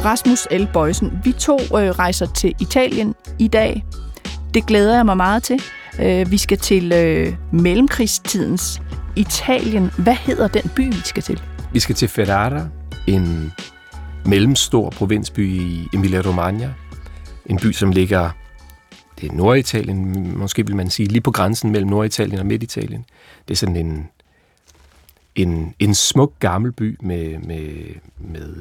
Rasmus L. Boysen, vi to rejser til Italien i dag. Det glæder jeg mig meget til. Vi skal til mellemkrigstidens Italien. Hvad hedder den by, vi skal til? Vi skal til Ferrara, en mellemstor provinsby i Emilia-Romagna. En by, som ligger, det er Norditalien, måske vil man sige, lige på grænsen mellem Norditalien og Midtitalien. Det er sådan en smuk gammel by med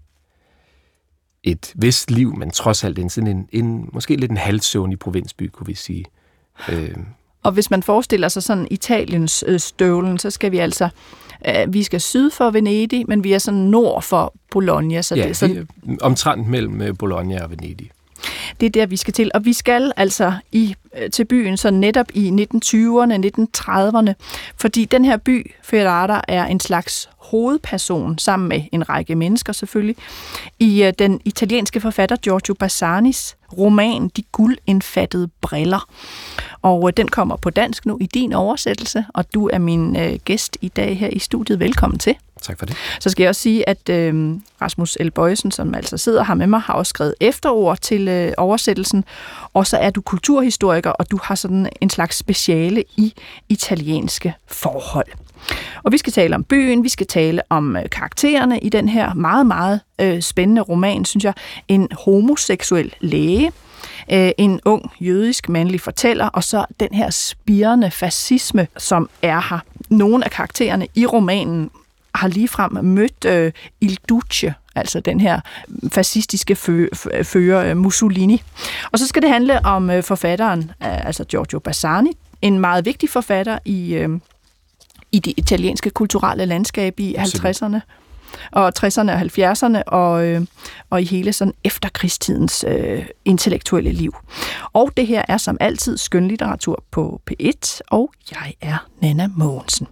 et vist liv, men trods alt en måske lidt en halvsøvnig provinsby, kunne vi sige. Og hvis man forestiller sig sådan Italiens støvlen, så skal vi altså, vi skal syd for Venedig, men vi er sådan nord for Bologna. Så ja, det er sådan, omtrent mellem Bologna og Venedig. Det er der, vi skal til. Og vi skal altså til byen så netop i 1920'erne, 1930'erne, fordi den her by, Ferrara, er en slags hovedperson, sammen med en række mennesker selvfølgelig, i den italienske forfatter Giorgio Basanis roman De guldindfattede briller. Og den kommer på dansk nu i din oversættelse, og du er min gæst i dag her i studiet. Velkommen til. Tak for det. Så skal jeg også sige, at Rasmus L. Boysen, som altså sidder her med mig, har også skrevet efterord til oversættelsen, og så er du kulturhistoriker, og du har sådan en slags speciale i italienske forhold. Og vi skal tale om byen, vi skal tale om karaktererne i den her meget, meget spændende roman, synes jeg. En homoseksuel læge, en ung jødisk mandlig fortæller, og så den her spirende fascisme, som er her. Nogle af karaktererne i romanen har ligefrem mødt Il Duce, altså den her fascistiske fører Mussolini. Og så skal det handle om forfatteren, altså Giorgio Basani, en meget vigtig forfatter i det italienske kulturelle landskab i 50'erne og 60'erne og 70'erne og i hele sådan efterkrigstidens intellektuelle liv. Og det her er som altid skønlitteratur på P1, og jeg er Nanna Mogensen.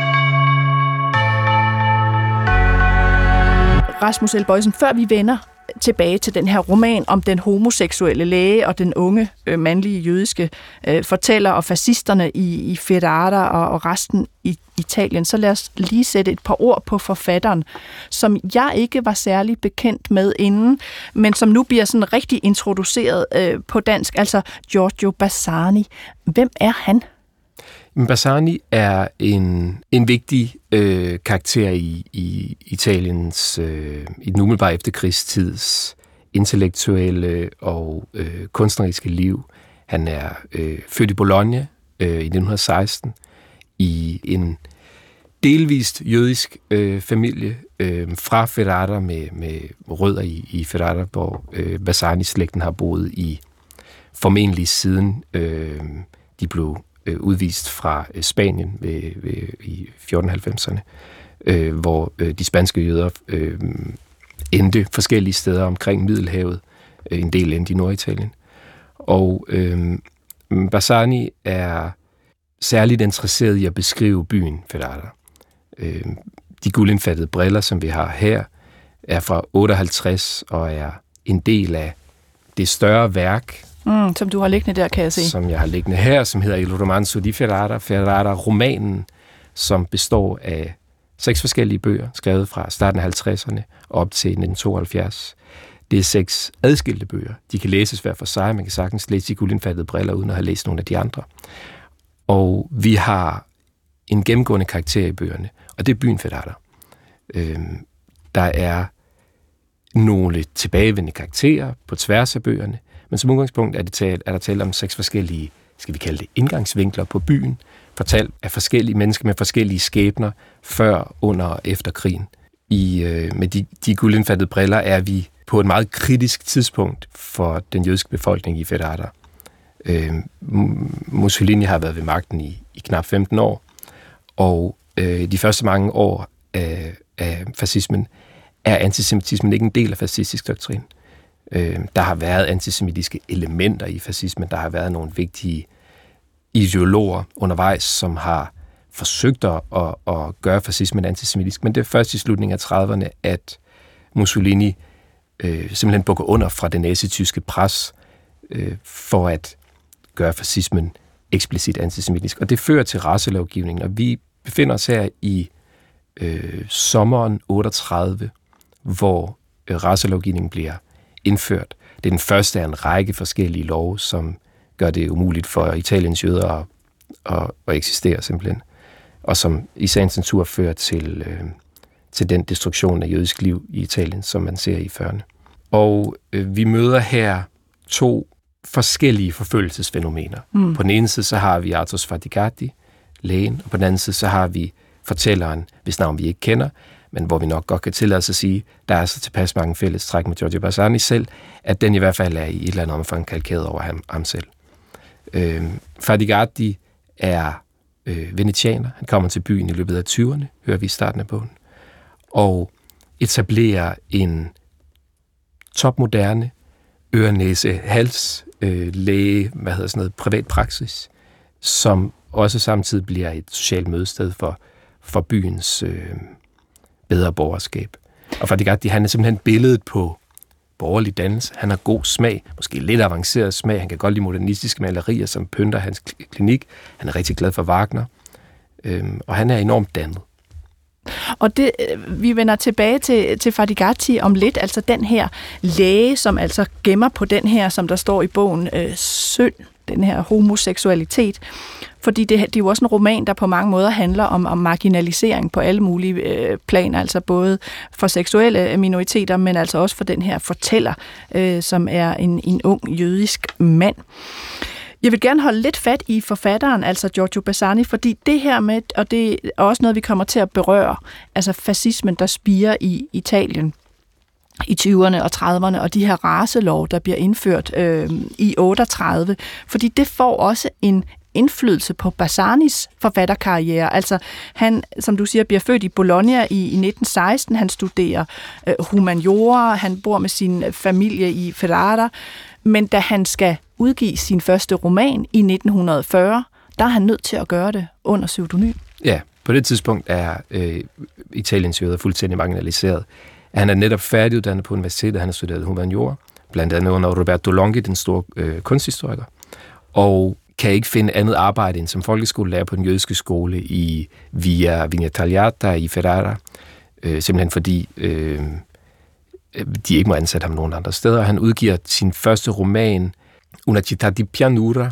Rasmus L. Boysen, før vi vender tilbage til den her roman om den homoseksuelle læge og den unge mandlige jødiske fortæller og fascisterne i Ferrara og resten i Italien, så lad os lige sætte et par ord på forfatteren, som jeg ikke var særlig bekendt med inden, men som nu bliver sådan rigtig introduceret på dansk, altså Giorgio Basani. Hvem er han? Basani er en vigtig karakter i Italiens i den umiddelbare efterkrigstids intellektuelle og kunstneriske liv. Han er født i Bologna i 1916 i en delvist jødisk familie fra Ferrara med rødder i Ferrara, hvor Basani-slægten har boet i formentlig siden de blev udvist fra Spanien i 1490'erne, hvor de spanske jøder endte forskellige steder omkring Middelhavet, en del endte i Norditalien. Og Basani er særligt interesseret i at beskrive byen Ferrara. De guldindfattede briller, som vi har her, er fra 58 og er en del af det større værk, som du har liggende der, kan jeg se. Som jeg har liggende her, som hedder Il romanzo di Ferrara, Ferrara-romanen, som består af 6 forskellige bøger, skrevet fra starten af 50'erne op til 1972. Det er 6 adskilte bøger. De kan læses hver for sig, man kan sagtens læse De guldindfattede briller, uden at have læst nogle af de andre. Og vi har en gennemgående karakter i bøgerne, og det er byen Ferrara. Der er nogle tilbagevendende karakterer på tværs af bøgerne, men som udgangspunkt er der tale om 6 forskellige, skal vi kalde det, indgangsvinkler på byen, fortalt af forskellige mennesker med forskellige skæbner, før, under og efter krigen. Med de guldindfattede briller er vi på et meget kritisk tidspunkt for den jødiske befolkning i Ferrara. Mussolini har været ved magten i knap 15 år, og de første mange år af fascismen er antisemitismen ikke en del af fascistisk doktrin. Der har været antisemitiske elementer i fascismen. Der har været nogle vigtige ideologer undervejs, som har forsøgt at gøre fascismen antisemitisk. Men det er først i slutningen af 30'erne, at Mussolini simpelthen bukker under fra det nazityske pres for at gøre fascismen eksplicit antisemitisk. Og det fører til racelovgivningen. Og vi befinder os her i sommeren 38, hvor racelovgivningen bliver indført. Det er den første af en række forskellige love, som gør det umuligt for Italiens jøder at eksistere simpelthen, og som i sagens natur fører til den destruktion af jødisk liv i Italien, som man ser i 40'erne. Og vi møder her to forskellige forfølgelsesfænomener. På den ene side så har vi Arthur Sfardicati, lægen, og på den anden side så har vi fortælleren, hvis navn vi ikke kender, men hvor vi nok godt kan tillade os at sige, der er så tilpas mange fælles træk med Giorgio Bassani selv, at den i hvert fald er i et eller andet omfang kalkeret over ham selv. Sfardicati er venetianer. Han kommer til byen i løbet af 20'erne, hører vi i starten af bogen, og etablerer en topmoderne øre-næse-hals læge, privat praksis, som også samtidig bliver et socialt mødested for byens bedre borgerskab. Og Sfardicati, han er simpelthen billedet på borgerlig dannelse. Han har god smag, måske lidt avanceret smag. Han kan godt lide modernistiske malerier, som pynter hans klinik. Han er rigtig glad for Wagner. Og han er enormt dannet. Og vi vender tilbage til Sfardicati om lidt, altså den her læge, som altså gemmer på den her, som der står i bogen, synd, den her homoseksualitet. Fordi det er jo også en roman, der på mange måder handler om marginalisering på alle mulige planer, altså både for seksuelle minoriteter, men altså også for den her fortæller, som er en ung jødisk mand. Jeg vil gerne holde lidt fat i forfatteren, altså Giorgio Bassani, fordi det her med, og det er også noget, vi kommer til at berøre, altså fascismen, der spirer i Italien i 20'erne og 30'erne, og de her racelov, der bliver indført i 38, fordi det får også en indflydelse på Bassanis forfatterkarriere. Altså han, som du siger, bliver født i Bologna i 1916, han studerer humaniora, han bor med sin familie i Ferrara, men da han skal udgive sin første roman i 1940, der er han nødt til at gøre det under pseudonym. Ja, på det tidspunkt er Italiens jøder fuldstændig marginaliseret. Han er netop færdiguddannet på universitetet, han har studeret humaniora, blandt andet under Roberto Longhi, den store kunsthistoriker, og kan ikke finde andet arbejde end som folkeskolelærer på den jødiske skole i Via Tagliata i Ferrara, simpelthen fordi de ikke må ansætte ham nogen andre steder. Han udgiver sin første roman, Una città di pianura,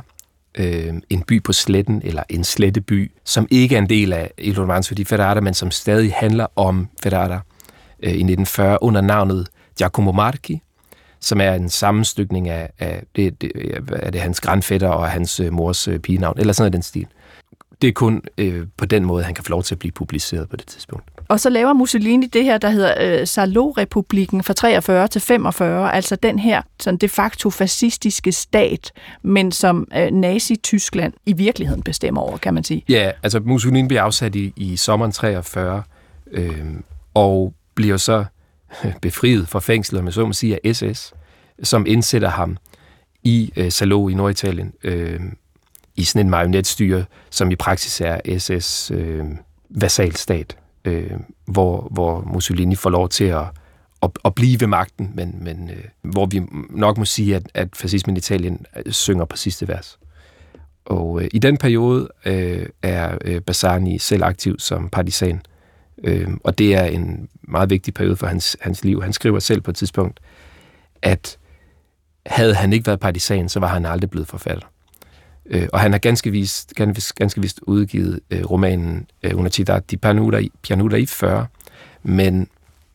en by på sletten, eller en sletteby, som ikke er en del af Il romanzo di Ferrara, men som stadig handler om Ferrara i 1940 under navnet Giacomo Marchi, som er en sammenstykning af det hans grandfætter og hans mors pigenavn, eller sådan noget den stil. Det er kun på den måde, han kan få lov til at blive publiceret på det tidspunkt. Og så laver Mussolini det her, der hedder Salo-republikken fra 43 til 45, altså den her sådan de facto fascistiske stat, men som Nazi-Tyskland i virkeligheden bestemmer over, kan man sige. Ja, altså Mussolini bliver afsat i sommeren 43, og bliver så befriet fra fængslet, med så må sige, af SS, som indsætter ham i Salo i Norditalien, i sådan en marionetstyre, som i praksis er SS vasalstat, hvor Mussolini får lov til at blive ved magten, men hvor vi nok må sige, at fascismen i Italien synger på sidste vers. Og i den periode er Bassani selv aktiv som partisan, og det er en meget vigtig periode for hans liv. Han skriver selv på et tidspunkt, at havde han ikke været partisan, så var han aldrig blevet forfatter. Og han har ganske vist udgivet romanen Una città di pianura i 40, men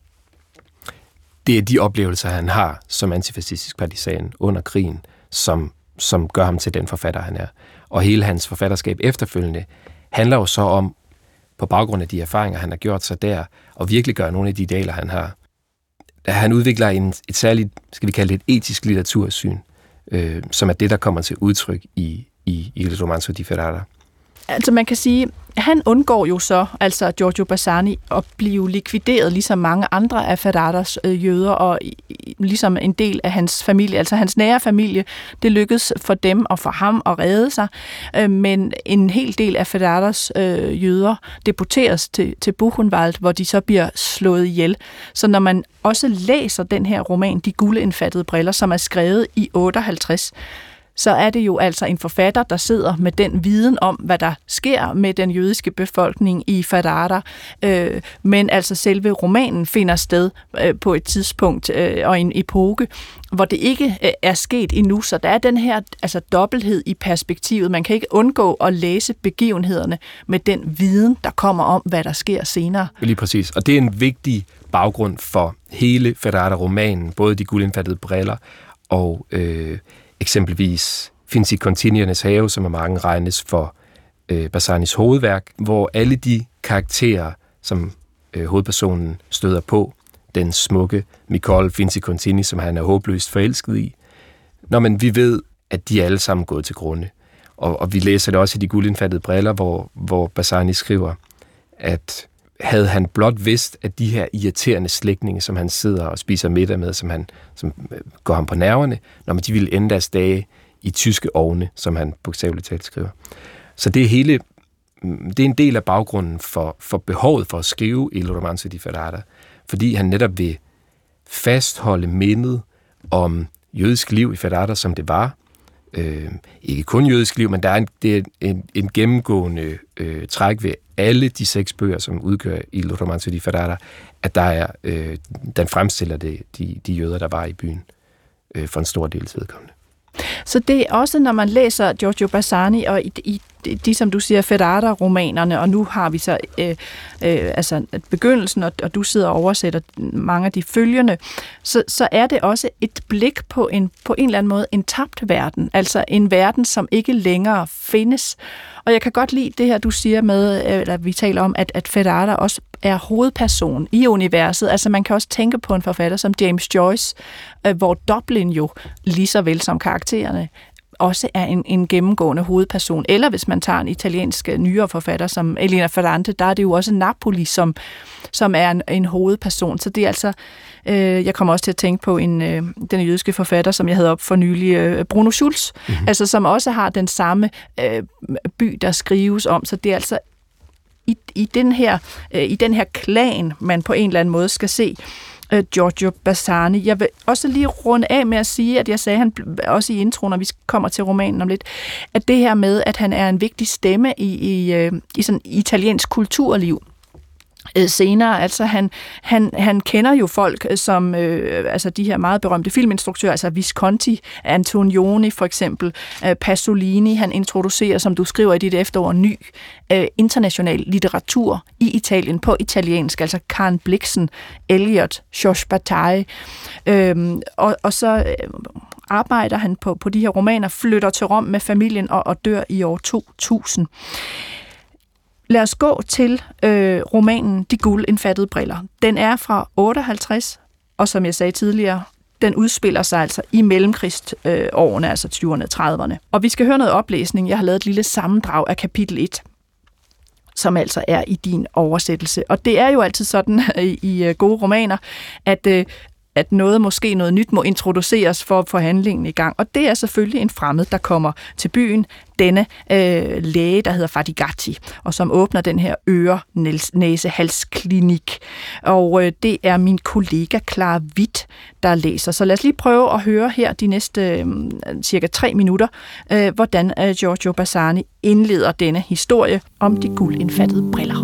det er de oplevelser, han har som antifascistisk partisan under krigen, som gør ham til den forfatter, han er. Og hele hans forfatterskab efterfølgende handler jo så om, på baggrund af de erfaringer, han har gjort sig der, og virkelig gøre nogle af de idealer, han har. Han udvikler et særligt, skal vi kalde det et etisk litteratursyn, som er det, der kommer til udtryk i Il romanzo di Ferrara. Altså man kan sige, han undgår jo så, altså Giorgio Bassani, at blive likvideret ligesom mange andre af Ferraras jøder, og ligesom en del af hans familie, altså hans nære familie, det lykkedes for dem og for ham at redde sig, men en hel del af Ferraras jøder deporteres til Buchenwald, hvor de så bliver slået ihjel. Så når man også læser den her roman, De guldindfattede briller, som er skrevet i 58, så er det jo altså en forfatter, der sidder med den viden om, hvad der sker med den jødiske befolkning i Ferrara, men altså selve romanen finder sted på et tidspunkt og en epoke, hvor det ikke er sket endnu, så der er den her altså dobbelthed i perspektivet. Man kan ikke undgå at læse begivenhederne med den viden, der kommer om, hvad der sker senere. Lige præcis, og det er en vigtig baggrund for hele Ferrara-romanen, både De guldindfattede briller og eksempelvis Finzi Continiernes have, som af mange regnes for Bassanis hovedværk, hvor alle de karakterer, som hovedpersonen støder på, den smukke Nicole Finzi Contini, som han er håbløst forelsket i, men vi ved, at de er alle sammen gået til grunde. Og vi læser det også i De guldindfattede briller, hvor Bassani skriver, at havde han blot vidst, at de her irriterende slægtninge, som han sidder og spiser middag med, som går ham på nerverne, de ville ende deres dage i tyske ovne, som han bogstaveligt talt skriver. Så det er en del af baggrunden for behovet for at skrive Il romanzo di Ferrara, fordi han netop vil fastholde mindet om jødisk liv i Ferrara, som det var. Ikke kun jødisk liv, men det er en gennemgående træk ved alle de 6 bøger, som udgør Il romanzo di Ferrara, at der er, den fremstiller de jøder, der var i byen, for en stor del vedkommende. Så det er også, når man læser Giorgio Bassani, og i de, som du siger, Ferrara-romanerne, og nu har vi så altså begyndelsen, og du sidder og oversætter mange af de følgende, så er det også et blik på en eller anden måde en tabt verden, altså en verden, som ikke længere findes. Og jeg kan godt lide det her, du siger med, eller vi taler om, at Ferrara også er hovedperson i universet. Altså man kan også tænke på en forfatter som James Joyce, hvor Dublin jo lige så vel som karaktererne også er en gennemgående hovedperson. Eller hvis man tager en italiensk nyere forfatter som Elena Ferrante, der er det jo også Napoli, som er en hovedperson. Så det er altså, jeg kommer også til at tænke på den jødiske forfatter, som jeg havde op for nylig, Bruno Schulz, altså som også har den samme by, der skrives om. Så det er altså i den her klan, man på en eller anden måde skal se Giorgio Bassani. Jeg vil også lige runde af med at sige, at jeg sagde han også i introen, når vi kommer til romanen om lidt, at det her med, at han er en vigtig stemme i sådan italiensk kulturliv. Senere, altså han kender jo folk som altså de her meget berømte filminstruktører, altså Visconti, Antonioni for eksempel, Pasolini. Han introducerer, som du skriver i dit efterår, ny international litteratur i Italien på italiensk, altså Karen Blixen, Eliot, Georges Bataille, og så arbejder han på de her romaner, flytter til Rom med familien og dør i år 2000. Lad os gå til romanen De guldindfattede briller. Den er fra 58, og som jeg sagde tidligere, den udspiller sig altså i mellemkrigsårene, altså 20'erne og 30'erne. Og vi skal høre noget oplæsning. Jeg har lavet et lille sammendrag af kapitel 1, som altså er i din oversættelse. Og det er jo altid sådan i gode romaner, at noget nyt må introduceres for at få handlingen i gang. Og det er selvfølgelig en fremmed, der kommer til byen, denne læge, der hedder Fadigatti, og som åbner den her øre-næse-hals-klinik. Og det er min kollega Clara Witt, der læser. Så lad os lige prøve at høre her de næste cirka 3 minutter, hvordan Giorgio Bassani indleder denne historie om de guldindfattede briller.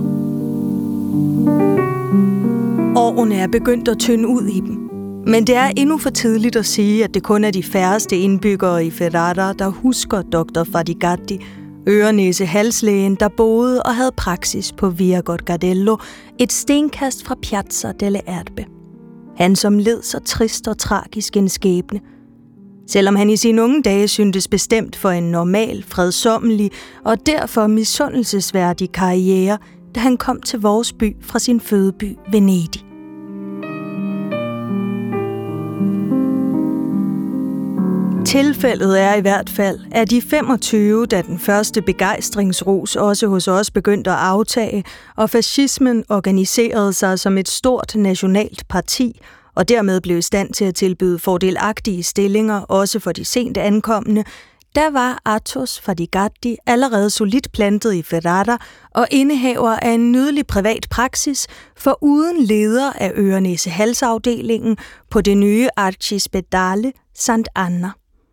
Årene er begyndt at tynde ud i dem. Men det er endnu for tidligt at sige, at det kun er de færreste indbyggere i Ferrara, der husker Dr. Fadigatti, øre-næse-halslægen, der boede og havde praksis på Via Gorgardello, et stenkast fra Piazza delle Erbe. Han som led så trist og tragisk en skæbne. Selvom han i sine unge dage syntes bestemt for en normal, fredsommelig og derfor misundelsesværdig karriere, da han kom til vores by fra sin fødeby Venedig. Tilfældet er i hvert fald, at de 25, da den første begejstringsros også hos os begyndte at aftage, og fascismen organiserede sig som et stort nationalt parti, og dermed blev i stand til at tilbyde fordelagtige stillinger også for de sent ankomne, der var Athos Fadigatti allerede solidt plantet i Ferrara og indehaver af en nydelig privat praksis, for uden leder af øre-næse-halsafdelingen på det nye Arcispedale Sant'Anna.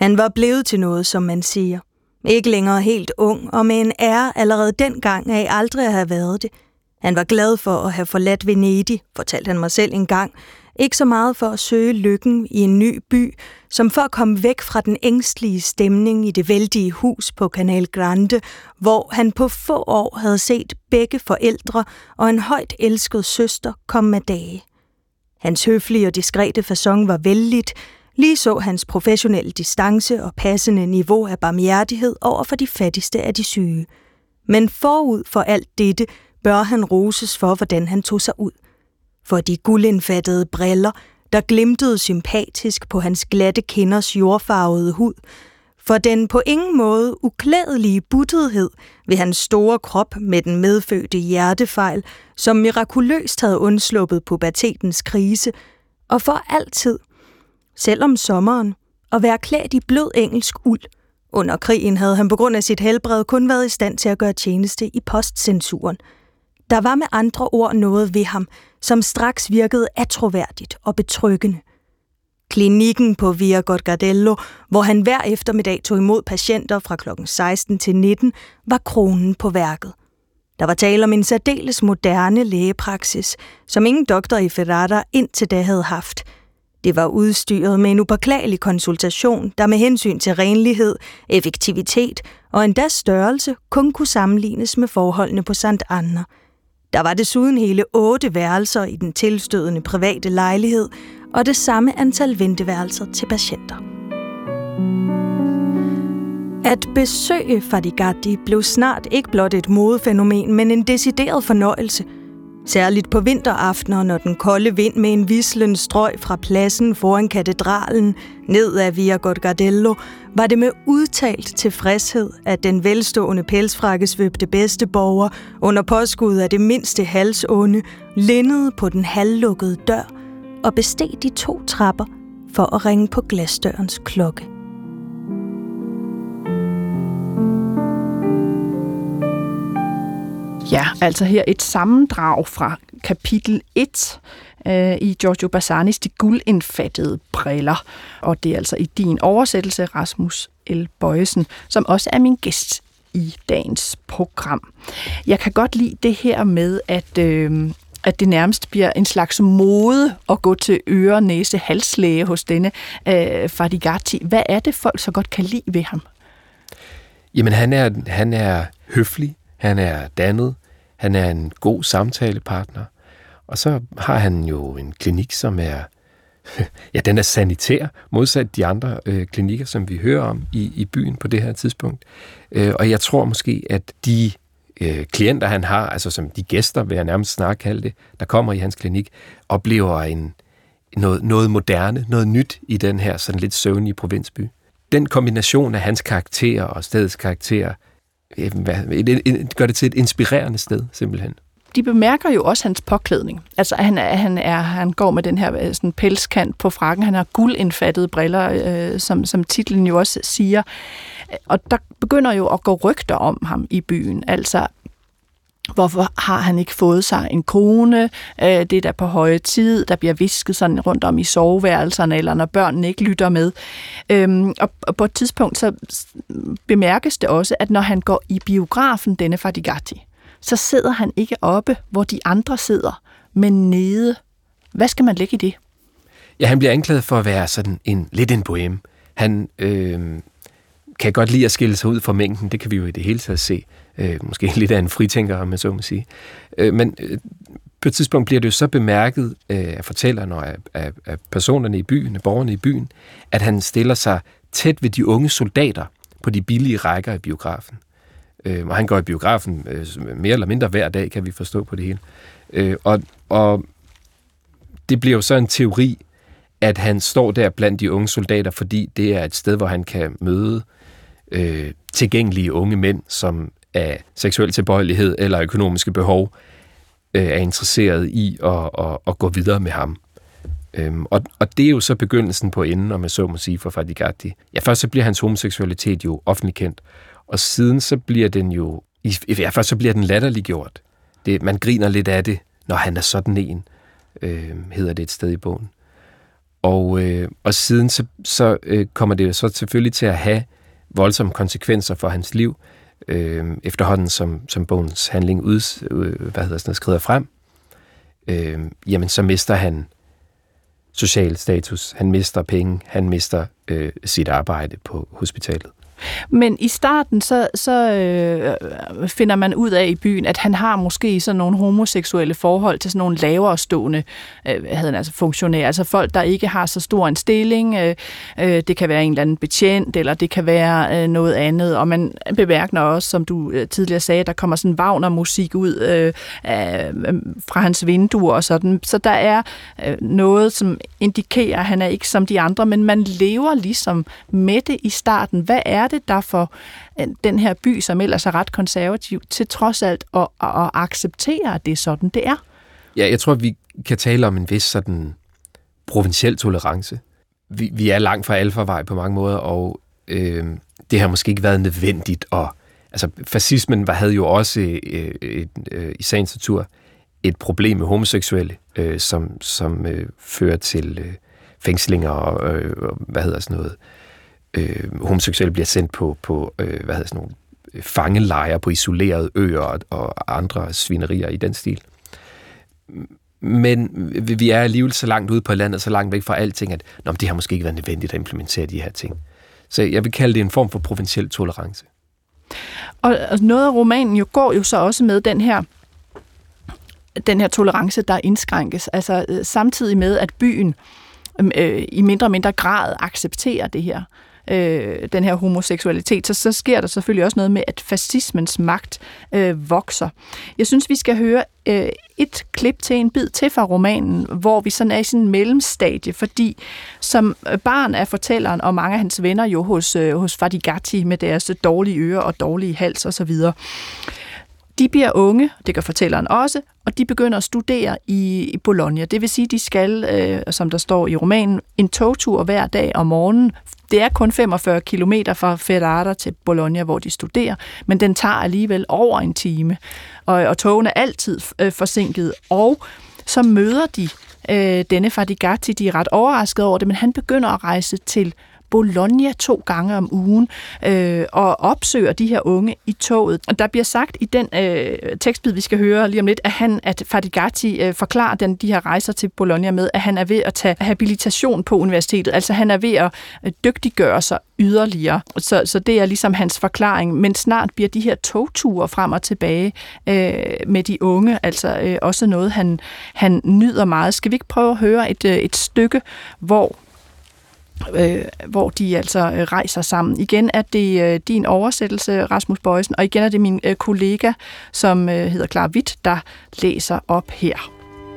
Han var blevet til noget, som man siger. Ikke længere helt ung, og med en ære allerede dengang af aldrig at have været det. Han var glad for at have forladt Venedig, fortalte han mig selv engang. Ikke så meget for at søge lykken i en ny by, som for at komme væk fra den ængstlige stemning i det vældige hus på Canal Grande, hvor han på få år havde set begge forældre og en højt elsket søster komme med dage. Hans høflige og diskrete facon var vældigt, lige så hans professionelle distance og passende niveau af barmhjertighed over for de fattigste af de syge. Men forud for alt dette bør han roses for, hvordan han tog sig ud. For de guldindfattede briller, der glimtede sympatisk på hans glatte kinders jordfarvede hud, for den på ingen måde uklædelige buttethed ved hans store krop med den medfødte hjertefejl, som mirakuløst havde undsluppet pubertetens krise, og for altid, selv om sommeren, at være klædt i blød engelsk uld. Under krigen havde han på grund af sit helbred kun været i stand til at gøre tjeneste i postcensuren. Der var med andre ord noget ved ham, som straks virkede attråværdigt og betryggende. Klinikken på Via Gorgardello, hvor han hver eftermiddag tog imod patienter fra kl. 16 til 19, var kronen på værket. Der var tale om en særdeles moderne lægepraksis, som ingen doktor i Ferrara indtil da havde haft. Det var udstyret med en upåklagelig konsultation, der med hensyn til renlighed, effektivitet og endda størrelse kun kunne sammenlignes med forholdene på St. Anna. Der var desuden hele 8 værelser i den tilstødende private lejlighed, og det samme antal venteværelser til patienter. At besøge Fadigatti blev snart ikke blot et modefænomen, men en decideret fornøjelse. Særligt på vinteraftener, når den kolde vind med en vislen strøg fra pladsen foran katedralen ned ad Via Gorgardello, var det med udtalt tilfredshed, at den velstående pelsfrakkesvøbte bedsteborger under påskud af det mindste halsonde linnede på den halvlukkede dør og besteg de 2 trapper for at ringe på glasdørens klokke. Ja, altså her et sammendrag fra kapitel 1 i Giorgio Bassanis De guldindfattede briller. Og det er altså i din oversættelse, Rasmus L. Bojesen, som også er min gæst i dagens program. Jeg kan godt lide det her med, at det nærmest bliver en slags mode at gå til øre, næse, halslæge hos denne Fadigatti. Hvad er det, folk så godt kan lide ved ham? Jamen, han er høflig, han er dannet, han er en god samtalepartner, og så har han jo en klinik, som er, ja, den er sanitær, modsat de andre klinikker, som vi hører om i byen på det her tidspunkt. Og jeg tror måske, at de klienter, han har, altså som de gæster, vil jeg nærmest snart kalde det, der kommer i hans klinik, oplever noget moderne, noget nyt i den her sådan lidt søvnige provinsby. Den kombination af hans karakter og stedets karakter gør det til et inspirerende sted, simpelthen. De bemærker jo også hans påklædning. Altså, han går med den her sådan pelskant på frakken. Han har guldindfattede briller, som titlen jo også siger. Og der begynder jo at gå rygter om ham i byen. Altså, hvorfor har han ikke fået sig en kone? Det er der på høje tid. Der bliver visket sådan rundt om i soveværelserne, eller når børnene ikke lytter med. Og på et tidspunkt så bemærkes det også, at når han går i biografen, denne Fadigatti, så sidder han ikke oppe, hvor de andre sidder, men nede. Hvad skal man lægge i det? Ja, han bliver anklaget for at være sådan lidt en bohème. Han kan godt lide at skille sig ud fra mængden, det kan vi jo i det hele taget se. Måske lidt af en fritænker, om man så må sige. Men på et tidspunkt bliver det jo så bemærket af fortællerne og af personerne i byen, af borgerne i byen, at han stiller sig tæt ved de unge soldater på de billige rækker i biografen. Og han går i biografen mere eller mindre hver dag, kan vi forstå på det hele. Og det bliver jo så en teori, at han står der blandt de unge soldater, fordi det er et sted, hvor han kan møde tilgængelige unge mænd, som af seksuel tilbøjelighed eller økonomiske behov er interesseret i at gå videre med ham. Og det er jo så begyndelsen på enden, om jeg så må sige, for Fadigatti. Ja, først så bliver hans homoseksualitet jo offentligt kendt, og siden så bliver den jo, først så bliver den latterliggjort. Man griner lidt af det, når han er sådan en, hedder det et sted i bogen. Og siden så kommer det så selvfølgelig til at have voldsomme konsekvenser for hans liv, efterhånden som bogens handling skrider frem. Jamen så mister han social status, han mister penge, han mister sit arbejde på hospitalet. Men i starten så finder man ud af i byen, at han har måske sådan nogle homoseksuelle forhold til sådan nogle lavere stående funktionærer, altså folk, der ikke har så stor en stilling. Det kan være en eller anden betjent, eller det kan være noget andet. Og man bemærker også, som du tidligere sagde, der kommer sådan Wagner-musik ud fra hans vinduer og sådan. Så der er noget, som indikerer, at han er ikke som de andre, men man lever ligesom med det i starten. Hvad er det, der for den her by, som ellers er ret konservativ, til trods alt at acceptere, at det er sådan, det er? Ja, jeg tror, vi kan tale om en vis sådan provinciel tolerance. Vi er langt fra alfarvej på mange måder, og det har måske ikke været nødvendigt. Altså, fascismen havde jo også i sagens natur et problem med homoseksuelle, som fører til fængslinger og homoseksuelle bliver sendt på nogle fangelejre på isolerede øer og andre svinerier i den stil. Men vi er alligevel så langt ude på landet, så langt væk fra alting, at det har måske ikke været nødvendigt at implementere de her ting. Så jeg vil kalde det en form for provinciel tolerance. Og noget af romanen jo går jo så også med den her tolerance, der indskrænkes. Altså samtidig med, at byen i mindre og mindre grad accepterer det her, den her homoseksualitet, så sker der selvfølgelig også noget med, at fascismens magt vokser. Jeg synes, vi skal høre et klip til en bid til fra romanen, hvor vi sådan er i sådan en mellemstadie, fordi som barn er fortælleren og mange af hans venner jo hos Fadigatti med deres dårlige ører og dårlige hals og så videre. De bliver unge, det gør fortælleren også, og de begynder at studere i Bologna. Det vil sige, de skal, som der står i romanen, en togtur hver dag om morgenen. Det er kun 45 kilometer fra Ferrara til Bologna, hvor de studerer, men den tager alligevel over en time. Og togene er altid forsinket, og så møder de denne Fadigatti. De er ret overrasket over det, men han begynder at rejse til Bologna 2 gange om ugen og opsøger de her unge i toget. Og der bliver sagt i den tekstbid, vi skal høre lige om lidt, at Fadigatti forklarer de her rejser til Bologna med, at han er ved at tage habilitation på universitetet. Altså han er ved at dygtiggøre sig yderligere. Så det er ligesom hans forklaring. Men snart bliver de her togture frem og tilbage med de unge, altså også noget, han nyder meget. Skal vi ikke prøve at høre et stykke, hvor de altså rejser sammen. Igen er det din oversættelse, Rasmus Boysen, og igen er det min kollega, som hedder Clara Witt, der læser op her.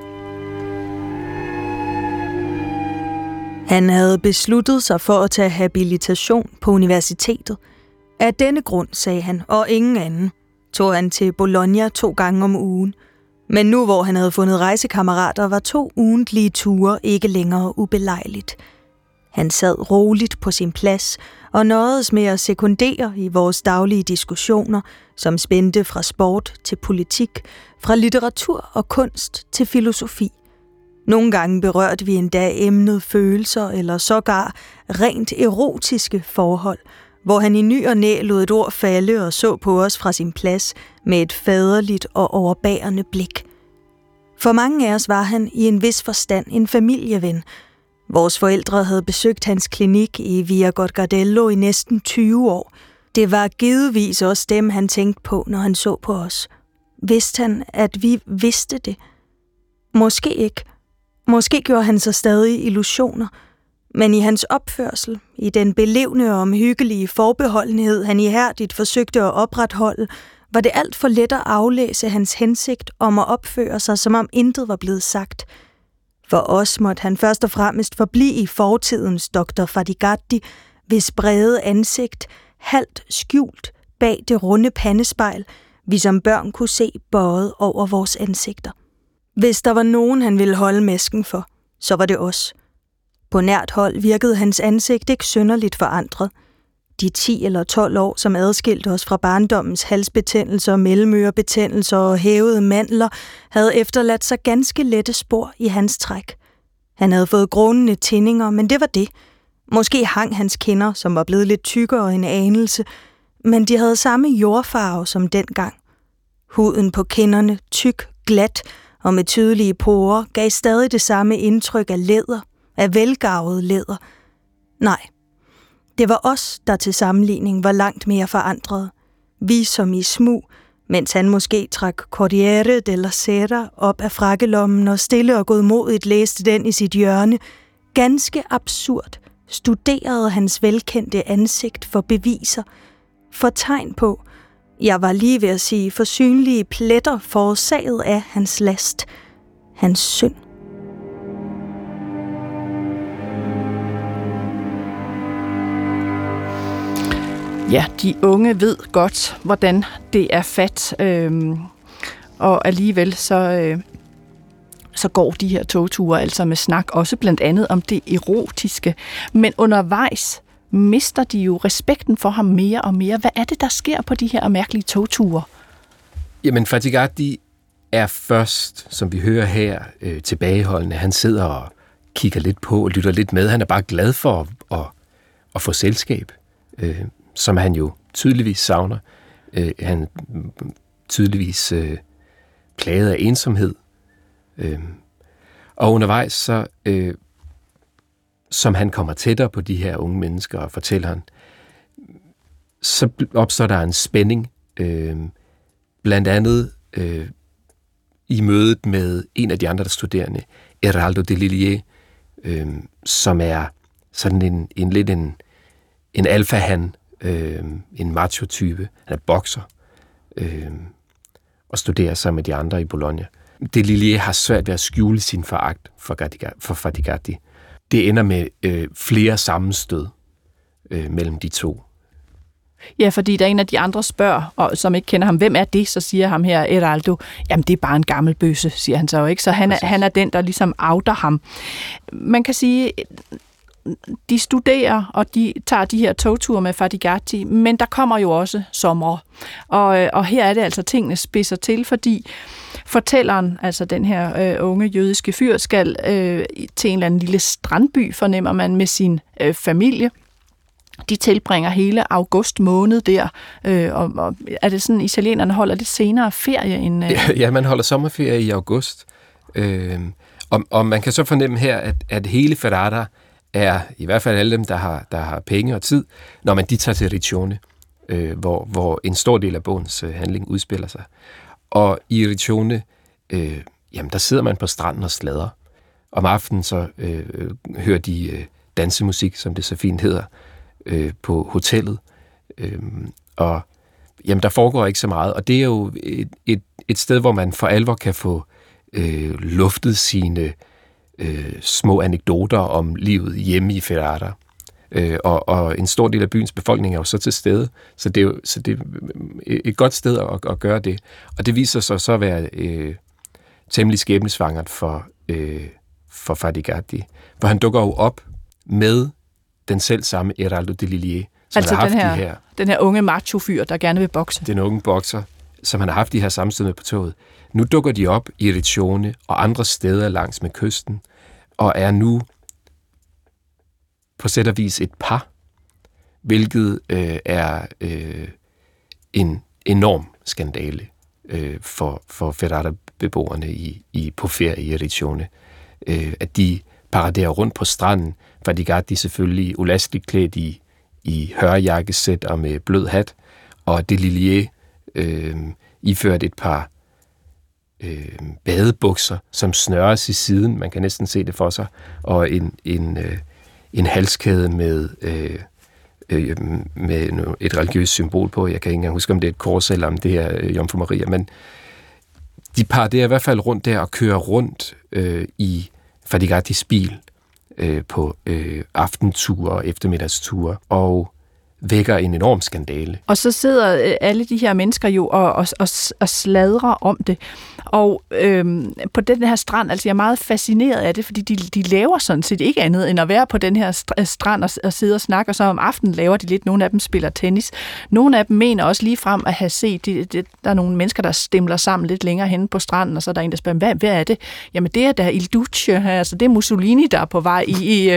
Han havde besluttet sig for at tage habilitation på universitetet. Af denne grund, sagde han, og ingen anden, tog han til Bologna 2 gange om ugen. Men nu, hvor han havde fundet rejsekammerater, var 2 ugentlige ture ikke længere ubelejligt. Han sad roligt på sin plads og nøjedes med at sekundere i vores daglige diskussioner, som spændte fra sport til politik, fra litteratur og kunst til filosofi. Nogle gange berørte vi endda emnet følelser eller sågar rent erotiske forhold, hvor han i ny og næ lod et ord falde og så på os fra sin plads med et faderligt og overbærende blik. For mange af os var han i en vis forstand en familieven. Vores forældre havde besøgt hans klinik i Via Gorgardello i næsten 20 år. Det var givetvis også dem, han tænkte på, når han så på os. Vidste han, at vi vidste det? Måske ikke. Måske gjorde han sig stadig illusioner. Men i hans opførsel, i den belevne og omhyggelige forbeholdenhed, han ihærdigt forsøgte at opretholde, var det alt for let at aflæse hans hensigt om at opføre sig, som om intet var blevet sagt. For os måtte han først og fremmest forblive i fortidens Dr. Fadigatti, hvis brede ansigt, halvt skjult bag det runde pandespejl, vi som børn kunne se bøjet over vores ansigter. Hvis der var nogen, han ville holde masken for, så var det os. På nært hold virkede hans ansigt ikke synderligt forandret. De 10 eller 12 år, som adskilte os fra barndommens halsbetændelser, mellemørebetændelser og hævede mandler, havde efterladt sig ganske lette spor i hans træk. Han havde fået grånende tinninger, men det var det. Måske hang hans kinder, som var blevet lidt tykkere en anelse, men de havde samme jordfarve som dengang. Huden på kinderne, tyk, glat og med tydelige porer, gav stadig det samme indtryk af læder, af velgarvet læder. Nej, det var os, der til sammenligning var langt mere forandret. Vi som i smug, mens han måske trak Corriere della Sera op af frakkelommen og stille og godmodigt læste den i sit hjørne, ganske absurd studerede hans velkendte ansigt for beviser, for tegn på, jeg var lige ved at sige, for synlige pletter forårsaget af hans last, hans synd. Ja, de unge ved godt, hvordan det er fat, og alligevel så går de her togture altså med snak, også blandt andet om det erotiske. Men undervejs mister de jo respekten for ham mere og mere. Hvad er det, der sker på de her mærkelige togture? Jamen, Fatigardi er først, som vi hører her, tilbageholdende. Han sidder og kigger lidt på og lytter lidt med. Han er bare glad for at få selskab, som han jo tydeligvis savner. Han tydeligvis plaget af ensomhed. Og undervejs, så, som han kommer tættere på de her unge mennesker og fortæller han, så opstår der en spænding, blandt andet i mødet med en af de andre studerende, Eraldo de Lillier, som er sådan en alfahan, en macho-type. Han er bokser og studerer sammen med de andre i Bologna. De Lillier har svært ved at skjule sin foragt for Fatigardi. Det ender med flere sammenstød mellem de to. Ja, fordi der er en af de andre spørger, og som ikke kender ham, hvem er det? Så siger ham her, Eraldo, jamen det er bare en gammel bøsse, siger han så jo ikke. Så han er den, der ligesom outer ham. Man kan sige, de studerer, og de tager de her togture med Fatigardi, men der kommer jo også sommer. Og her er det altså, tingene spidser til, fordi fortælleren, altså den her unge jødiske fyr, skal til en eller anden lille strandby, fornemmer man, med sin familie. De tilbringer hele august måned der, og er det sådan, italienerne holder det senere ferie end... Ja, man holder sommerferie i august, og man kan så fornemme her, at hele Ferrara er, i hvert fald alle dem, der har penge og tid, når man de tager til Riccione, hvor en stor del af bogens handling udspiller sig. Og i Riccione, jamen der sidder man på stranden og sladrer. Om aftenen så hører de dansemusik, som det så fint hedder, på hotellet. Og jamen der foregår ikke så meget, og det er jo et sted, hvor man for alvor kan få luftet sine små anekdoter om livet hjemme i Ferrara. Og en stor del af byens befolkning er jo så til stede, så det er et godt sted at gøre det. Og det viser sig så at være temmelig skæbnesvangert for Fatigardi, hvor han dukker jo op med den selv samme Eraldo de Lillier, som altså har haft den her unge macho-fyr, der gerne vil bokse. Den unge bokser, som han har haft de her sammenstød med på toget. Nu dukker de op i Riccione og andre steder langs med kysten, og er nu på sæt og vis et par, hvilket er en enorm skandale for Ferrara-beboerne på ferie i Riccione. At de paraderer rundt på stranden, Fatigardi selvfølgelig ulasteligt klædt i hørjakkesæt og med blød hat, og de Lillier iført et par badebukser, som snøres i siden, man kan næsten se det for sig, og en halskæde med et religiøst symbol på. Jeg kan ikke engang huske, om det er et kors eller om det er Jomfru Maria, men de paraderer i hvert fald rundt der og kører rundt i Fatigardis bil på aftenture og eftermiddagsture, og vækker en enorm skandale. Og så sidder alle de her mennesker jo og sladrer om det. Og på den her strand, altså jeg er meget fascineret af det, fordi de laver sådan set ikke andet end at være på den her strand og sidde og snakke, og så om aftenen laver de lidt. Nogle af dem spiller tennis. Nogle af dem mener også lige frem at have set, der er nogle mennesker, der stemler sammen lidt længere henne på stranden, og så er der en, der spørger, hvad er det? Jamen det er da Il Duce, altså det er Mussolini, der er på vej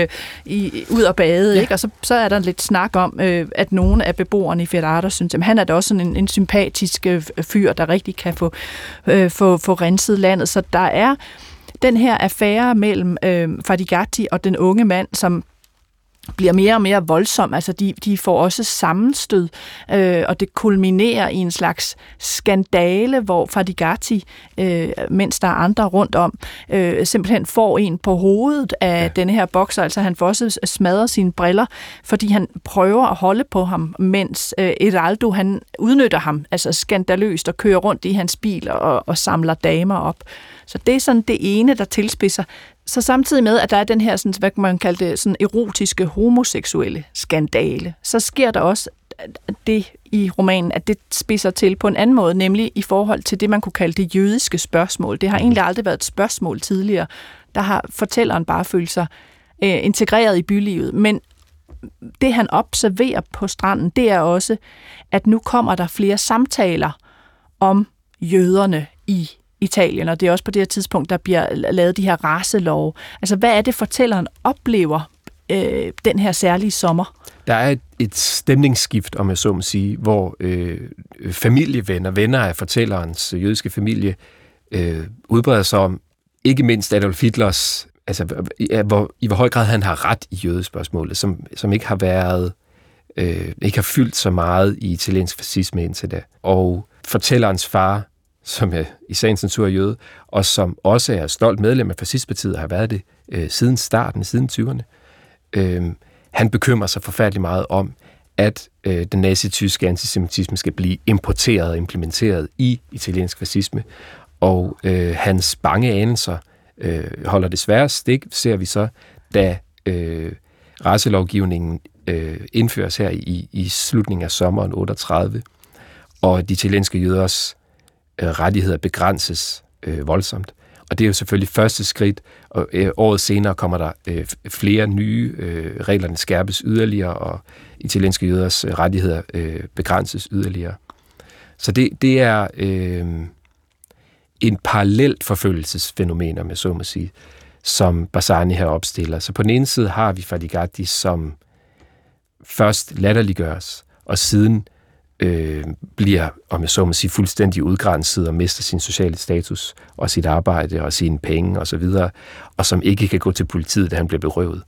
ud og bade, ja. Ikke? Og så er der lidt snak om, at nogle af beboerne i Ferrara synes, at han er da også sådan en sympatisk fyr, der rigtig kan få renset landet. Så der er den her affære mellem Fadigatti og den unge mand, som bliver mere og mere voldsom. Altså de får også sammenstød, og det kulminerer i en slags skandale, hvor Fadigatti, mens der er andre rundt om, simpelthen får en på hovedet af denne her bokser. Altså han får også smadret sine briller, fordi han prøver at holde på ham, mens Eraldo, han udnytter ham, altså skandaløst, og kører rundt i hans bil og samler damer op. Så det er sådan det ene, der tilspidser. Så samtidig med, at der er den her, sådan, hvad man kalder det, sådan erotiske homoseksuelle skandale, så sker der også det i romanen, at det spidser til på en anden måde, nemlig i forhold til det, man kunne kalde det jødiske spørgsmål. Det har egentlig aldrig været et spørgsmål tidligere. Der har fortælleren bare følt sig integreret i bylivet. Men det, han observerer på stranden, det er også, at nu kommer der flere samtaler om jøderne i Italien, og det er også på det her tidspunkt, der bliver lavet de her racelove. Altså, hvad er det, fortælleren oplever den her særlige sommer? Der er et stemningsskift, om jeg så må sige, hvor venner af fortællerens jødiske familie, udbreder sig om, ikke mindst Adolf Hitlers, altså i hvor høj grad han har ret i jødespørgsmålet, som ikke har været, ikke har fyldt så meget i italiensk fascisme indtil da. Og fortællerens far, som er i sagens natur jøde, og som også er stolt medlem af fascistpartiet, og har været det siden starten, siden 20'erne. Han bekymrer sig forfærdeligt meget om, at den nazityske antisemitisme skal blive importeret og implementeret i italiensk fascisme, og hans bange anelser holder desværre stik, ser vi så, da racelovgivningen indføres her i slutningen af sommeren 38, og de italienske jøders rettigheder begrænses voldsomt. Og det er jo selvfølgelig første skridt, og året senere kommer der flere nye, reglerne skærpes yderligere, og italienske jøders rettigheder begrænses yderligere. Så det er en parallelt forfølgelsesfænomen, om jeg så må sige, som Bassani her opstiller. Så på den ene side har vi Fadigatti, som først latterliggøres, og siden bliver, om jeg så må sige, fuldstændig udgrænset og mister sin sociale status og sit arbejde og sine penge og så videre, og som ikke kan gå til politiet, da han bliver berøvet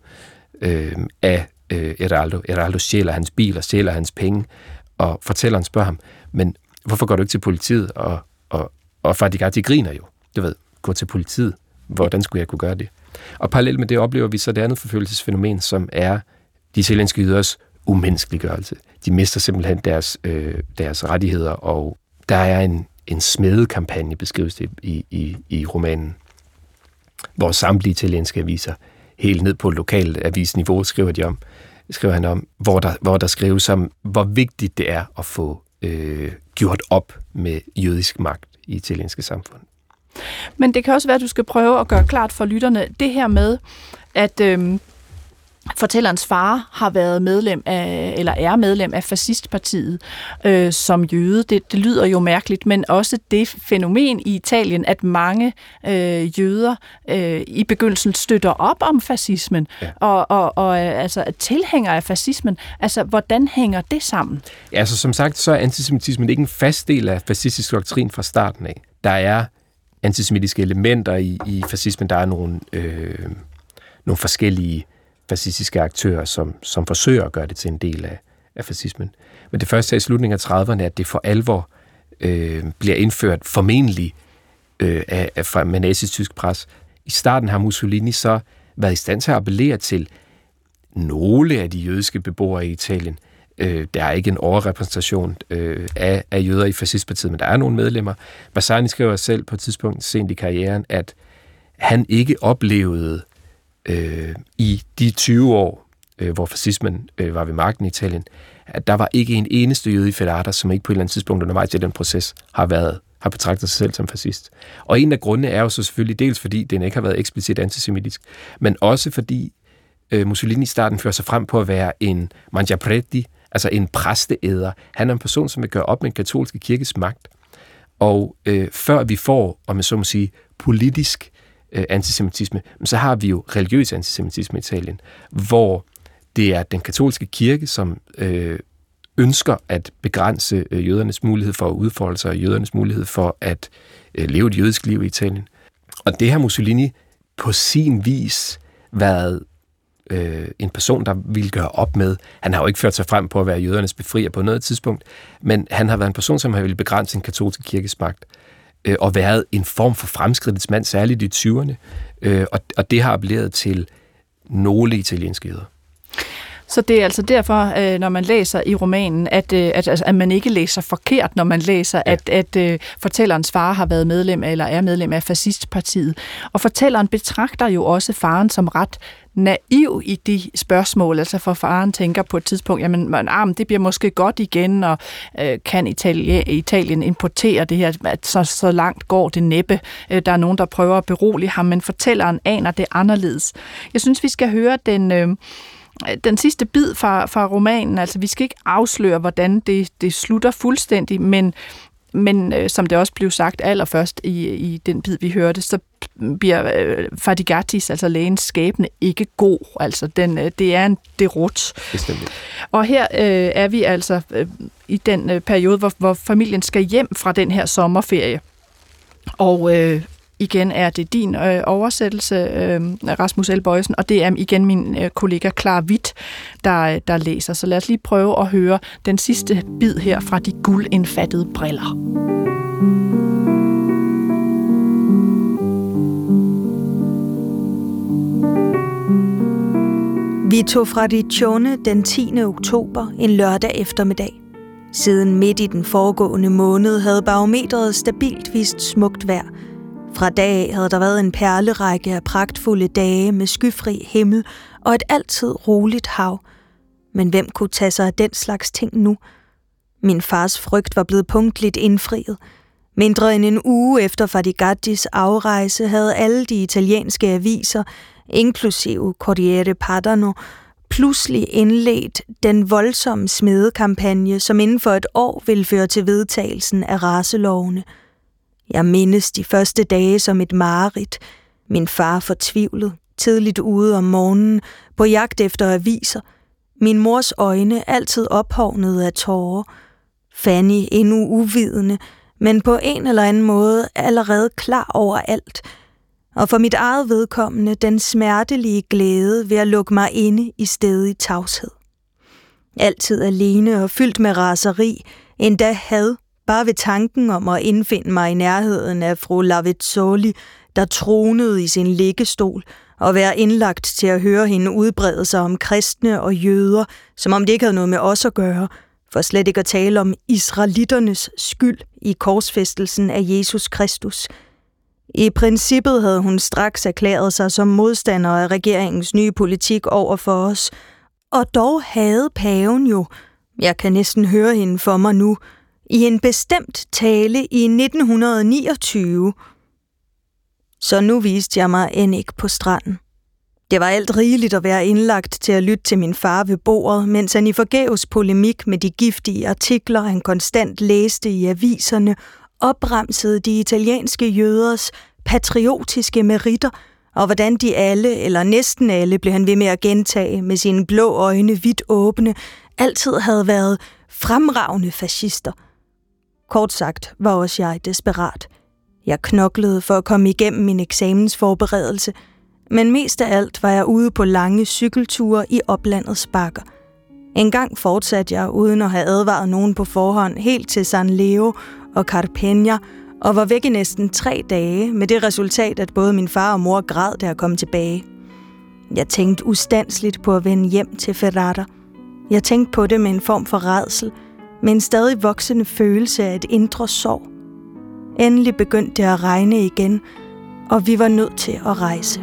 af Eraldo. Eraldo stjæler hans bil og stjæler hans penge, og fortælleren spørger ham, men hvorfor går du ikke til politiet? Og Fadigatti griner jo. Du ved, gå til politiet. Hvordan skulle jeg kunne gøre det? Og parallelt med det oplever vi så det andet forfølgelsesfænomen, som er de italienske jøders umenneskeliggørelse. De mister simpelthen deres rettigheder, og der er en smedekampagne, beskrives det i romanen, hvor samtlige italienske aviser, helt ned på lokalt avisniveau, skriver han om, hvor der skrives om, hvor vigtigt det er at få gjort op med jødisk magt i italienske samfund. Men det kan også være, at du skal prøve at gøre klart for lytterne, det her med, at fortællerens far har været medlem af, eller er medlem af fascistpartiet som jøde. Det lyder jo mærkeligt, men også det fænomen i Italien, at mange jøder i begyndelsen støtter op om fascismen, ja. og altså tilhænger af fascismen. Altså, hvordan hænger det sammen? Ja, altså som sagt, så er antisemitismen ikke en fast del af fascistisk doktrin fra starten af. Der er antisemitiske elementer i fascismen. Der er nogle forskellige fascistiske aktører, som forsøger at gøre det til en del af fascismen. Men det første er i slutningen af 30'erne, at det for alvor bliver indført formentlig med nazistysk pres. I starten har Mussolini så været i stand til at appellere til nogle af de jødiske beboere i Italien. Der er ikke en overrepræsentation af jøder i fascistpartiet, men der er nogle medlemmer. Bassani skriver selv på et tidspunkt sent i karrieren, at han ikke oplevede i de 20 år, hvor fascismen var ved magten i Italien, at der var ikke en eneste jøde i Ferrara, som ikke på et eller andet tidspunkt undervejs i den proces har været har betragtet sig selv som fascist. Og en af grundene er jo så selvfølgelig dels fordi den ikke har været eksplicit antisemitisk, men også fordi Mussolini i starten fører sig frem på at være en mangiapreti, altså en præsteæder. Han er en person, som vil gøre op med den katolske kirkes magt. Og før vi får, om jeg så må sige, politisk antisemitisme, så har vi jo religiøs antisemitisme i Italien, hvor det er den katolske kirke, som ønsker at begrænse jødernes mulighed for at udfolde sig, og jødernes mulighed for at leve et jødisk liv i Italien. Og det har Mussolini på sin vis været en person, der ville gøre op med. Han har jo ikke ført sig frem på at være jødernes befrier på noget tidspunkt, men han har været en person, som har ville begrænse den katolske kirkes magt, og været en form for fremskridtets mand, særligt i 20'erne, og det har appelleret til nogle italienske jøder. Så det er altså derfor, når man læser i romanen, at man ikke læser forkert, når man læser, at fortællerens far har været medlem eller er medlem af fascistpartiet. Og fortælleren betragter jo også faren som ret naiv i de spørgsmål. Altså for faren tænker på et tidspunkt, jamen det bliver måske godt igen, og kan Italien importere det her, så langt går det næppe. Der er nogen, der prøver at berolige ham, men fortælleren aner det anderledes. Jeg synes, vi skal høre den sidste bid fra romanen. Altså vi skal ikke afsløre, hvordan det slutter fuldstændig, men som det også blev sagt allerførst i den bid, vi hørte, så bliver Fadigattis, altså lægens skæbne, ikke god. Altså det er en derut. Bestemt. Og her er vi altså i den periode, hvor familien skal hjem fra den her sommerferie. Og igen er det din oversættelse, Rasmus L. Boysen, og det er igen min kollega Clara Witt, der læser. Så lad os lige prøve at høre den sidste bid her fra De guldindfattede briller. Vi tog fra Riccione den 10. oktober en lørdag eftermiddag. Siden midt i den foregående måned havde barometret stabilt vist smukt vejr. Fra dag af havde der været en perlerække af pragtfulde dage med skyfri himmel og et altid roligt hav. Men hvem kunne tage sig af den slags ting nu? Min fars frygt var blevet punktligt indfriet. Mindre end en uge efter Fadigattis afrejse havde alle de italienske aviser, inklusive Corriere Padano, pludselig indledt den voldsomme smedekampagne, som inden for et år ville føre til vedtagelsen af racelovene. Jeg mindes de første dage som et mareridt. Min far fortvivlet, tidligt ude om morgenen, på jagt efter aviser. Min mors øjne altid ophovnede af tårer. Fanny endnu uvidende, men på en eller anden måde allerede klar over alt. Og for mit eget vedkommende den smertelige glæde ved at lukke mig inde i stedig tavshed. Altid alene og fyldt med raseri, endda had, bare ved tanken om at indfinde mig i nærheden af fru Lavezzoli, der tronede i sin liggestol, og være indlagt til at høre hende udbrede sig om kristne og jøder, som om det ikke havde noget med os at gøre, for slet ikke at tale om israelitternes skyld i korsfæstelsen af Jesus Kristus. I princippet havde hun straks erklæret sig som modstander af regeringens nye politik over for os, og dog havde paven jo, jeg kan næsten høre hende for mig nu, i en bestemt tale i 1929. Så nu viste jeg mig end ikke på stranden. Det var alt rigeligt at være indlagt til at lytte til min far ved bordet, mens han i forgæves polemik med de giftige artikler, han konstant læste i aviserne, opremsede de italienske jøders patriotiske meritter, og hvordan de alle, eller næsten alle, blev han ved med at gentage med sine blå øjne vidt åbne, altid havde været fremragende fascister. Kort sagt var også jeg desperat. Jeg knoklede for at komme igennem min eksamensforberedelse, men mest af alt var jeg ude på lange cykelture i oplandets bakker. En gang fortsatte jeg, uden at have advaret nogen på forhånd, helt til San Leo og Carpegna, og var væk i næsten 3 dage, med det resultat, at både min far og mor græd, da jeg kom tilbage. Jeg tænkte ustandsligt på at vende hjem til Ferrara. Jeg tænkte på det med en form for rædsel, med en stadig voksende følelse af et indre sorg. Endelig begyndte det at regne igen, og vi var nødt til at rejse.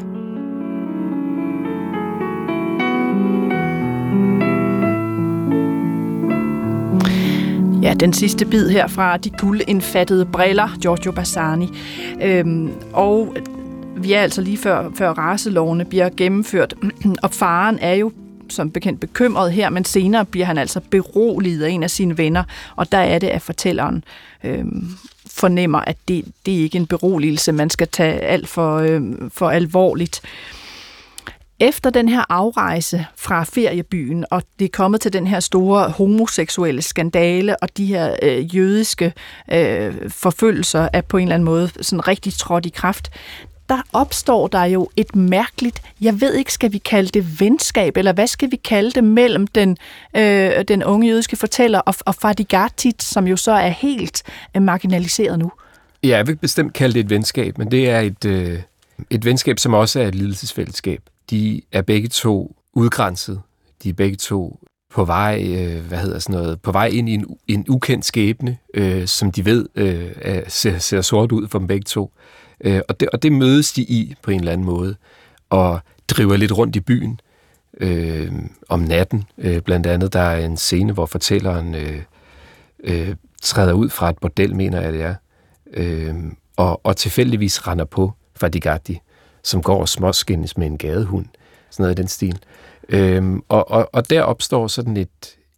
Ja, den sidste bid her fra De guldindfattede briller, Giorgio Bassani. Og vi er altså lige før racelovene bliver gennemført, og faren er jo som bekendt bekymret her, men senere bliver han altså beroliget af en af sine venner, og der er det, at fortælleren fornemmer, at det er ikke en beroligelse, man skal tage alt for alvorligt. Efter den her afrejse fra feriebyen, og det er kommet til den her store homoseksuelle skandale, og de her jødiske forfølgelser er på en eller anden måde sådan rigtig trådt i kraft, der opstår der jo et mærkeligt, jeg ved ikke, skal vi kalde det venskab, eller hvad skal vi kalde det, mellem den unge jødiske fortæller og Fadigarty, som jo så er helt marginaliseret nu. Ja, jeg vil ikke bestemt kalde det et venskab, men det er et venskab, som også er et lidelsesfællesskab. De er begge to udgrænset. De er begge to på vej, på vej ind i en ukendt skæbne, som de ved ser sort ud for dem begge to. Og det mødes de i på en eller anden måde, og driver lidt rundt i byen om natten. Blandt andet, der er en scene, hvor fortælleren træder ud fra et bordel, mener jeg det er, og tilfældigvis render på Fadigarty, som går og småskændes med en gadehund. Sådan noget i den stil. Og der opstår sådan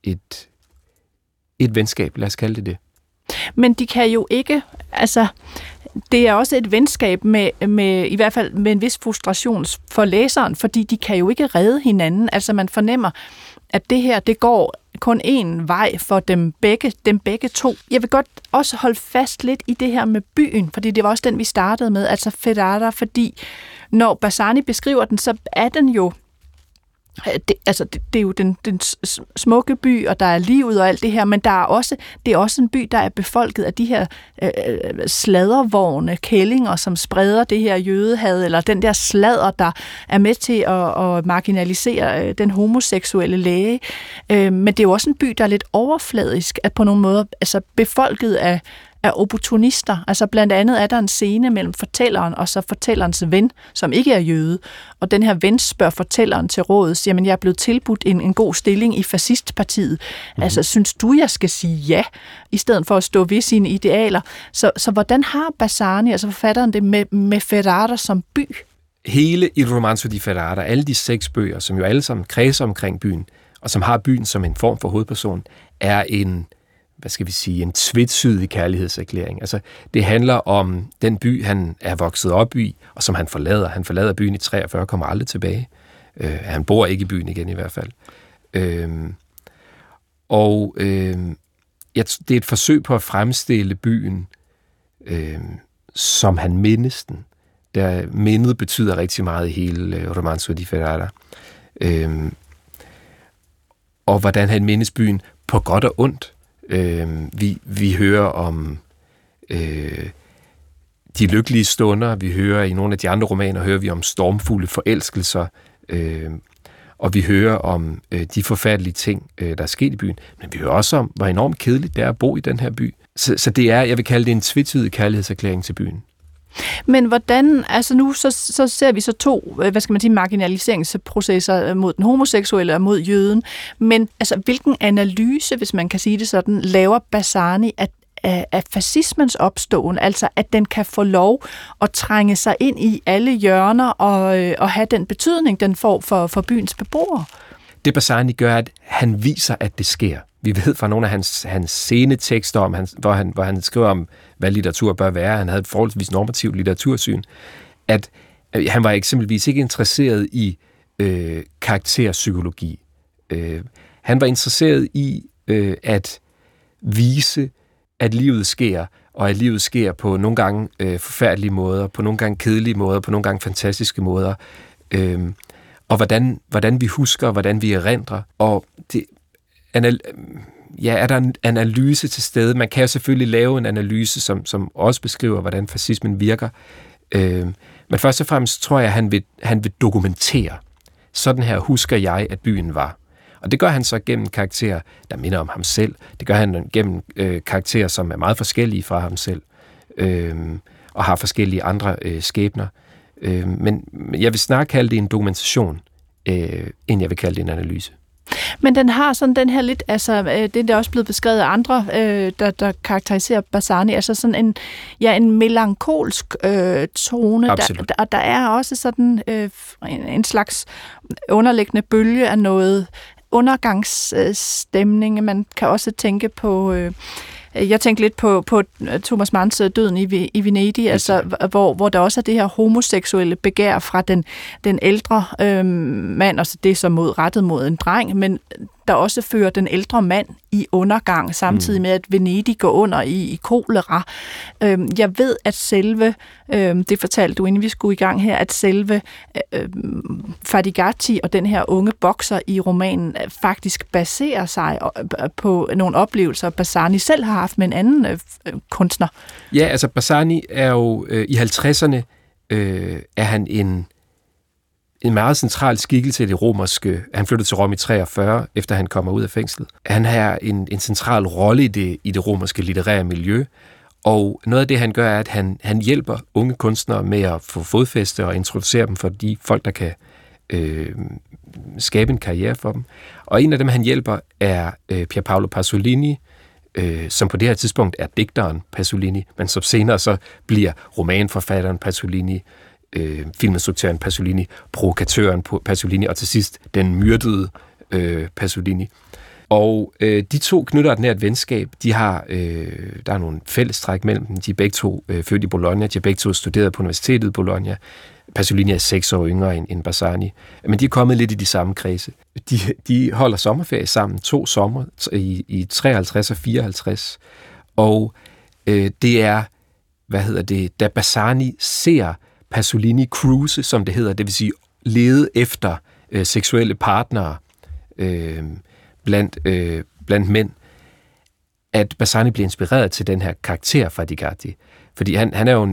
et venskab, lad os kalde det. Men de kan jo ikke, altså det er også et venskab med i hvert fald med en vis frustration for læseren, fordi de kan jo ikke redde hinanden. Altså man fornemmer, at det her, det går kun én vej for dem begge to. Jeg vil godt også holde fast lidt i det her med byen, fordi det var også den, vi startede med, altså Ferrara, fordi når Bassani beskriver den, så er den jo det er jo den smukke by, og der er livet og alt det her, men det er også en by, der er befolket af de her sladdervogne, kællinger, som spreder det her jødehad, eller den der sladder, der er med til at marginalisere den homoseksuelle læge. Men det er jo også en by, der er lidt overfladisk, at på nogle måder altså befolket af opportunister. Altså blandt andet er der en scene mellem fortælleren og så fortællerens ven, som ikke er jøde. Og den her ven spørger fortælleren til råds, jamen jeg er blevet tilbudt en god stilling i fascistpartiet. Mm-hmm. Altså synes du, jeg skal sige ja, i stedet for at stå ved sine idealer? Så hvordan har Bassani, altså forfatteren, det med Ferrara som by? Hele Il Romanzo di Ferrara, alle de 6 bøger, som jo alle sammen kredser omkring byen, og som har byen som en form for hovedperson, er en tvetydig kærlighedserklæring. Altså, det handler om den by, han er vokset op i, og som han forlader. Han forlader byen i 43, kommer aldrig tilbage. Han bor ikke i byen igen i hvert fald. Det er et forsøg på at fremstille byen, som han mindes den. Der mindet betyder rigtig meget i hele Romanzo di Ferrara. Og hvordan han mindes byen på godt og ondt. Vi hører om de lykkelige stunder, vi hører i nogle af de andre romaner, hører vi om stormfulde forelskelser, og vi hører om de forfærdelige ting, der er sket i byen, men vi hører også om, hvor enormt kedeligt det er at bo i den her by. Så det er, jeg vil kalde det en tvetydig kærlighedserklæring til byen. Men hvordan, altså nu så ser vi så 2, marginaliseringsprocesser mod den homoseksuelle og mod jøden, men altså hvilken analyse, hvis man kan sige det sådan, laver Bassani af fascismens opståen, altså at den kan få lov at trænge sig ind i alle hjørner og have den betydning, den får for byens beboere? Det Bassani gør, at han viser, at det sker. Vi ved fra nogle af hans scenetekster, hvor han skriver om, hvad litteratur bør være. Han havde et forholdsvis normativt litteratursyn. At han var eksempelvis ikke interesseret i karakterpsykologi. Han var interesseret i at vise, at livet sker, og at livet sker på nogle gange forfærdelige måder, på nogle gange kedelige måder, på nogle gange fantastiske måder. Og hvordan vi husker, hvordan vi erindrer. Og det er der en analyse til stede. Man kan jo selvfølgelig lave en analyse, som også beskriver, hvordan fascismen virker. Men først og fremmest tror jeg, at han vil dokumentere. Sådan her husker jeg, at byen var. Og det gør han så gennem karakterer, der minder om ham selv. Det gør han gennem karakterer, som er meget forskellige fra ham selv. Og har forskellige andre skæbner. Men jeg vil snarere kalde det en dokumentation, end jeg vil kalde det en analyse. Men den har sådan den her lidt, altså det er også blevet beskrevet af andre, der karakteriserer Barzani, altså sådan en melankolsk tone, og der er også sådan en slags underliggende bølge af noget undergangsstemning. Man kan også tænke på... Jeg tænkte lidt på Thomas Manns Døden i Venedig, altså, hvor der også er det her homoseksuelle begær fra den ældre mand, altså det er så rettet mod en dreng, men der også fører den ældre mand i undergang, samtidig med, at Venedig går under i kolera. Jeg ved, at selve, det fortalte du, inden vi skulle i gang her, at selve Fatigatti og den her unge bokser i romanen faktisk baserer sig på nogle oplevelser, Barzani selv har haft med en anden kunstner. Ja, altså Barzani er jo i 50'erne er han en meget central skikkelse i det romerske. Han flyttede til Rom i 43, efter han kommer ud af fængslet. Han har en central rolle i det romerske litterære miljø, og noget af det, han gør, er, at han hjælper unge kunstnere med at få fodfæste og introducere dem for de folk, der kan skabe en karriere for dem. Og en af dem, han hjælper, er Pier Paolo Pasolini, som på det her tidspunkt er digteren Pasolini, men som senere så bliver romanforfatteren Pasolini, filminstruktøren Pasolini, provokatøren Pasolini, og til sidst den myrdede Pasolini. Og de to knytter et nært venskab. De har, der er nogle fællestræk mellem dem. De er begge to født i Bologna. De har begge to studeret på universitetet i Bologna. Pasolini er 6 år yngre end Barzani. Men de er kommet lidt i de samme kredse. De holder sommerferie sammen 2 sommer i 53 og 54. Og det er, da Barzani ser Pasolini cruise, som det hedder, det vil sige lede efter seksuelle partnere blandt mænd, at Barzani bliver inspireret til den her karakter Fatigatti. Fordi han er jo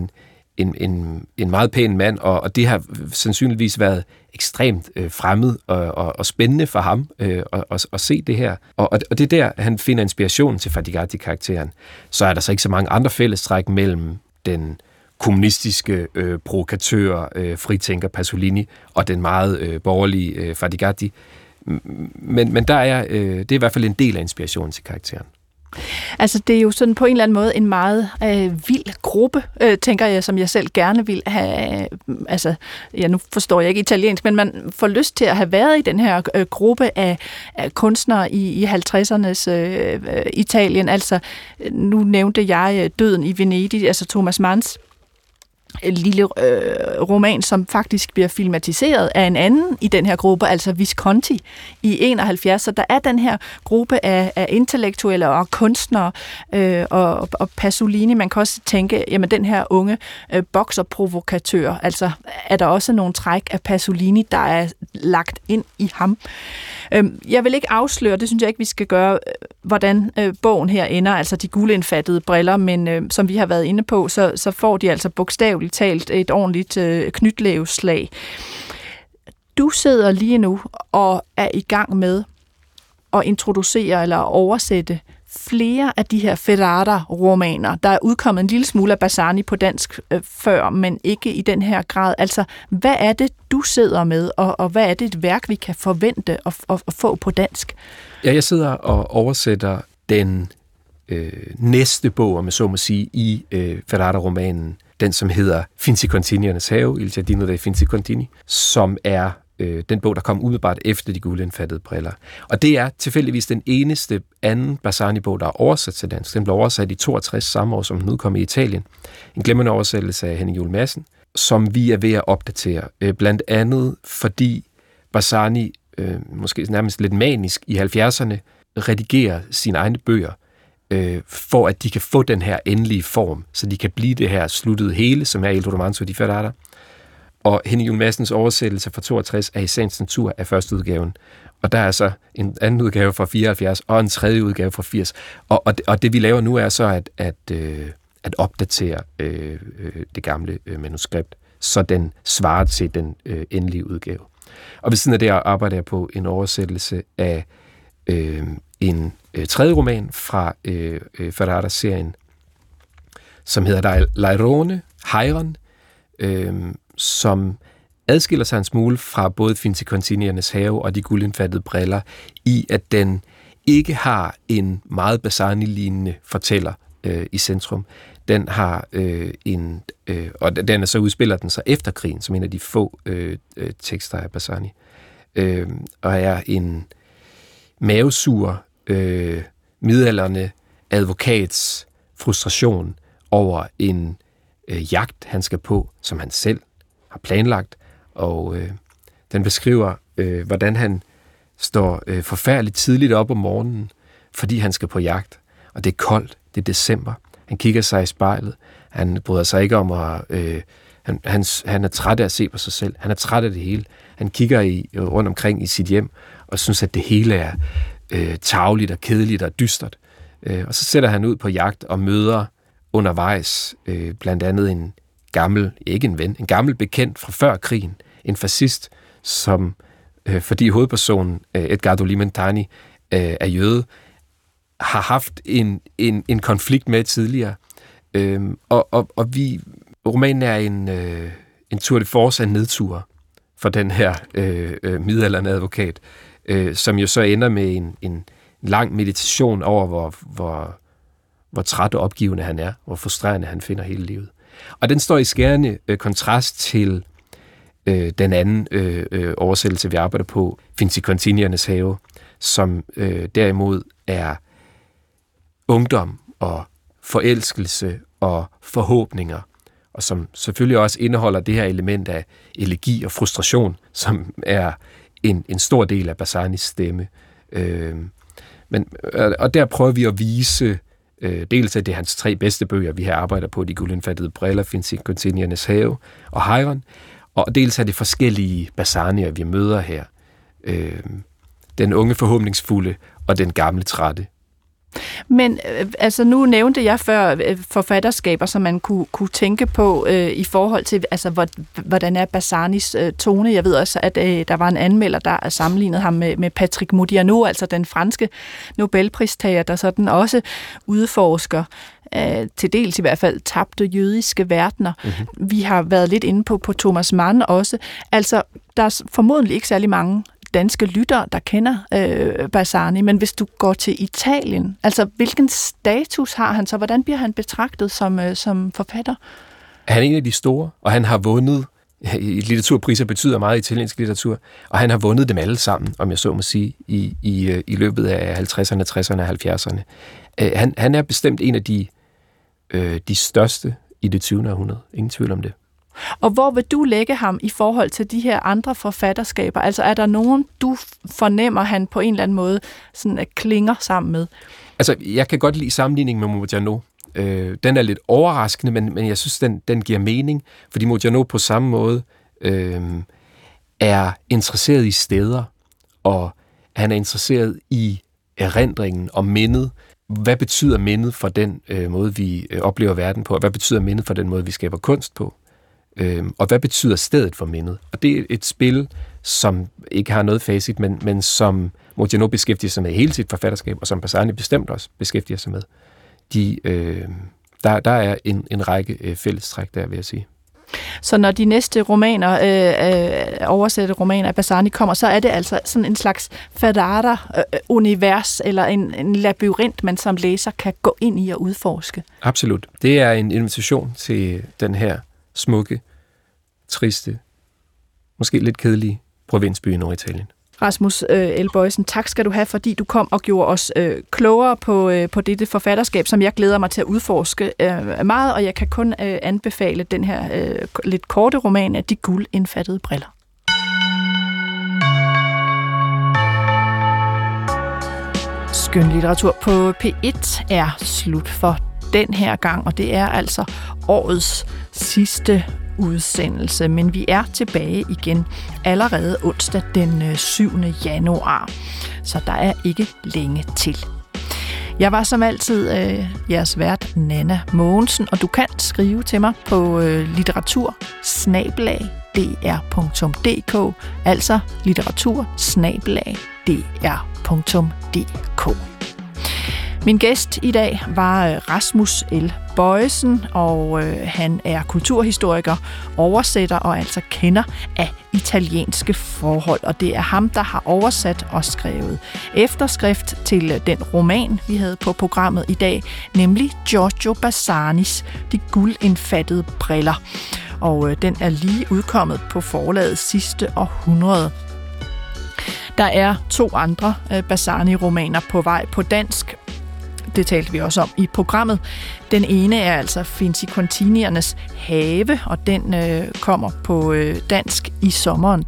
en meget pæn mand, og det har sandsynligvis været ekstremt fremmed og spændende for ham at se det her. Og det er der, han finder inspirationen til Fatigatti-karakteren. Så er der så ikke så mange andre fællestræk mellem den kommunistiske provokatør, fritænker Pasolini og den meget borgerlige Fatigatti. Men der er, det er i hvert fald en del af inspirationen til karakteren. Altså, det er jo sådan på en eller anden måde en meget vild gruppe, tænker jeg, som jeg selv gerne vil have. Altså, nu forstår jeg ikke italiensk, men man får lyst til at have været i den her gruppe af kunstnere i 50'ernes Italien. Altså, nu nævnte jeg Døden i Venedig, altså Thomas Manns lille roman, som faktisk bliver filmatiseret af en anden i den her gruppe, altså Visconti i 71. Så der er den her gruppe af intellektuelle og kunstnere og Pasolini. Man kan også tænke, jamen den her unge bokserprovokatør, altså er der også nogle træk af Pasolini, der er lagt ind i ham. Jeg vil ikke afsløre, det synes jeg ikke, vi skal gøre, hvordan bogen her ender, altså de guldindfattede briller, men som vi har været inde på, så får de altså bogstaveligt talt et ordentligt knytlæveslag. Du sidder lige nu og er i gang med at introducere eller oversætte flere af de her Ferrara-romaner. Der er udkommet en lille smule af Barzani på dansk før, men ikke i den her grad. Altså, hvad er det, du sidder med, og hvad er det et værk, vi kan forvente at få på dansk? Ja, jeg sidder og oversætter den næste bog, om jeg så må sige, i Ferrara-romanen, den som hedder Finzi-Continiernes have, Il Giardino dei Finzi-Contini, som er den bog, der kom umiddelbart efter de guldindfattede briller. Og det er tilfældigvis den eneste anden Barzani-bog, der er oversat til dansk. Den blev oversat i 62, samme år, som den udkom i Italien. En glimrende oversættelse af Henning Juul Madsen, som vi er ved at opdatere. Blandt andet fordi Barzani, måske nærmest lidt manisk, i 70'erne redigerer sine egne bøger, for at de kan få den her endelige form, så de kan blive det her sluttede hele, som er Il Romanzo di Ferrara. Og Henning Juul Madsens oversættelse fra 62 er i sagens natur af første udgaven. Og der er så en anden udgave fra 74 og en tredje udgave fra 80. Og det vi laver nu er så at opdatere det gamle manuskript, så den svarer til den endelige udgave. Og ved siden af det arbejder jeg på en oversættelse af en tredje roman fra Ferrara-serien, som hedder L'Airone, Hejren, som adskiller sig en smule fra både Finzi-Continiernes have og de guldindfattede briller, i at den ikke har en meget Bassani-lignende fortæller i centrum. Den har og den er så udspiller den sig efter krigen, som en af de få tekster af Bassani. Og er en mavesur, midaldrende advokats frustration over en jagt, han skal på, som han selv har planlagt, og den beskriver, hvordan han står forfærdeligt tidligt op om morgenen, fordi han skal på jagt, og det er koldt, det er december. Han kigger sig i spejlet, han bryder sig ikke om at... Han er træt af at se på sig selv, han er træt af det hele. Han kigger rundt omkring i sit hjem, og synes, at det hele er tarveligt og kedeligt og dystert. Og så sætter han ud på jagt og møder undervejs blandt andet en gammel, ikke en ven, en gammel bekendt fra før krigen, en fascist, som, fordi hovedpersonen Edgardo Limentani er jøde, har haft en konflikt med tidligere. Romanen er en tour de force af nedture for den her midaldrende advokat, som jo så ender med en lang meditation over, hvor træt og opgivende han er, hvor frustrerende han finder hele livet. Og den står i skærende kontrast til den anden oversættelse, vi arbejder på, Finzi-Continiernes have, som derimod er ungdom og forelskelse og forhåbninger, og som selvfølgelig også indeholder det her element af elegi og frustration, som er en stor del af Bassanis stemme. Og der prøver vi at vise dels at det er hans 3 bedste bøger, vi her arbejder på, De guldindfattede briller, Finzi-Continiernes have og Hejren, og dels er det forskellige Bassanier, vi møder her. Den unge forhåbningsfulde og den gamle trætte. Men altså nu nævnte jeg før forfatterskaber, som man kunne tænke på i forhold til, altså hvordan er Bassanis tone. Jeg ved også, at der var en anmelder, der sammenlignede ham med Patrick Modiano, altså den franske Nobelpristager, der sådan også udforsker til dels i hvert fald tabte jødiske verdener. Mm-hmm. Vi har været lidt inde på Thomas Mann også. Altså, der er formodentlig ikke særlig mange danske lyttere, der kender Bassani, men hvis du går til Italien, altså hvilken status har han så? Hvordan bliver han betragtet som forfatter? Han er en af de store, og han har vundet, litteraturpriser betyder meget i italiensk litteratur, og han har vundet dem alle sammen, om jeg så må sige, i løbet af 50'erne, 60'erne og 70'erne. Han er bestemt en af de største i det 20. århundrede. Ingen tvivl om det. Og hvor vil du lægge ham i forhold til de her andre forfatterskaber? Altså er der nogen, du fornemmer, han på en eller anden måde sådan klinger sammen med? Altså, jeg kan godt lide sammenligningen med Modiano. Den er lidt overraskende, men jeg synes, den giver mening, fordi Modiano på samme måde er interesseret i steder, og han er interesseret i erindringen og mindet. Hvad betyder mindet for den måde, vi oplever verden på, og hvad betyder mindet for den måde, vi skaber kunst på? Og hvad betyder stedet for mindet? Og det er et spil, som ikke har noget facit, men som Modiano beskæftiger sig med hele sit forfatterskab, og som Bassani bestemt også beskæftiger sig med. Der er en række fællestræk der, vil jeg sige. Så når de næste romaner, oversatte romaner af Bassani kommer, så er det altså sådan en slags Ferrara-univers, eller en labyrint, man som læser kan gå ind i og udforske. Absolut. Det er en invitation til den her smukke, triste, måske lidt kedelige provinsby i Norditalien. Rasmus L. Boysen, tak skal du have, fordi du kom og gjorde os klogere på dette forfatterskab, som jeg glæder mig til at udforske meget, og jeg kan kun anbefale den her lidt korte roman af De guldindfattede briller. Skønlitteratur på P1 er slut for den her gang, og det er altså årets sidste udsendelse, men vi er tilbage igen allerede onsdag den 7. januar, så der er ikke længe til. Jeg var som altid jeres vært, Nanna Mogensen, og du kan skrive til mig på litteratur@dr.dk, altså litteratur@dr.dk. Min gæst i dag var Rasmus L. Boyesen, og han er kulturhistoriker, oversætter og altså kender af italienske forhold. Og det er ham, der har oversat og skrevet efterskrift til den roman, vi havde på programmet i dag, nemlig Giorgio Bassanis De guldindfattede briller. Og den er lige udkommet på forlaget sidste århundrede. Der er 2 andre Bassani-romaner på vej på dansk. Det talte vi også om i programmet. Den ene er altså Finzi-Continiernes Have, og den kommer på dansk i sommeren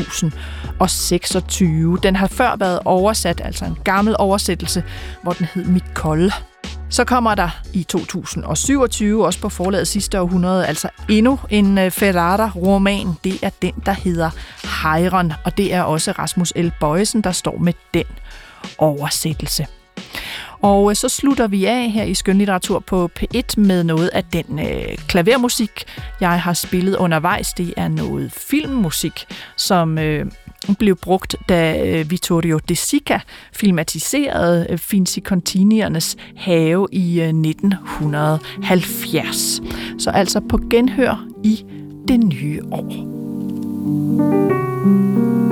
2026. Den har før været oversat, altså en gammel oversættelse, hvor den hed Micol. Så kommer der i 2027, også på forlaget sidste århundrede, altså endnu en Ferrara-roman. Det er den, der hedder Hejren, og det er også Rasmus L. Boyesen, der står med den oversættelse. Og så slutter vi af her i Skønlitteratur på P1 med noget af den klavermusik, jeg har spillet undervejs. Det er noget filmmusik, som blev brugt, da Vittorio De Sica filmatiserede Finzi-Continiernes Have i 1970. Så altså på genhør i det nye år.